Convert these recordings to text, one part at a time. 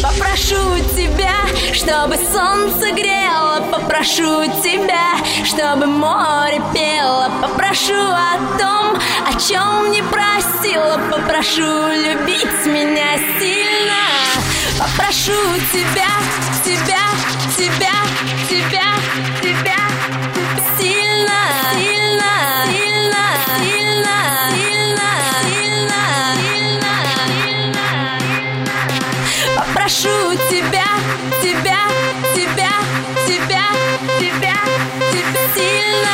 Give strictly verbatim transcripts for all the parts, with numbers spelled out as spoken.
Попрошу тебя, чтобы солнце грело, попрошу тебя, чтобы море пело, попрошу о том, о чем не просила, попрошу любить меня сильно. Попрошу тебя, тебя, тебя, тебя, тебя сильно, сильно, сильно, сильно, сильно, сильно, сильно. Попрошу тебя, тебя, тебя, тебя, тебя, тебя сильно.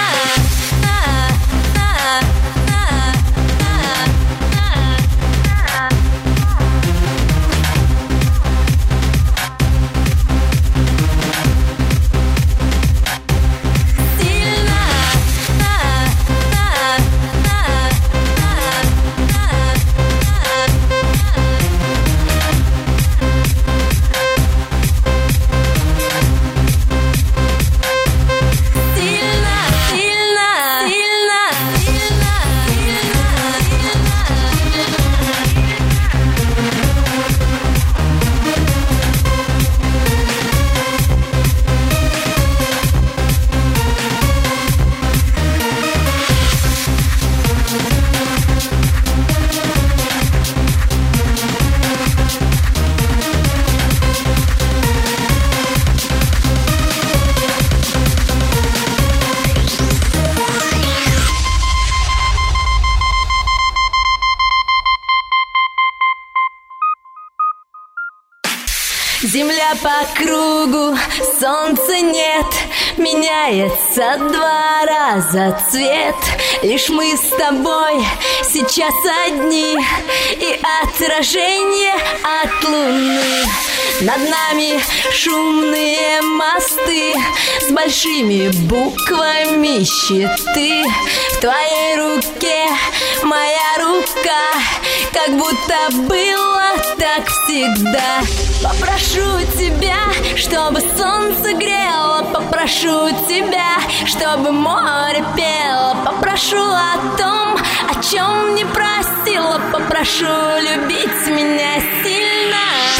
Земля по кругу, солнца нет, меняется два раза цвет. Лишь мы с тобой сейчас одни, и отражение от луны. Над нами шумные мосты с большими буквами щиты. В твоей руке моя рука, как будто было так всегда. Попрошу тебя, чтобы солнце грело, попрошу тебя, чтобы море пело, попрошу о том, о чем не просила, попрошу любить меня сильно.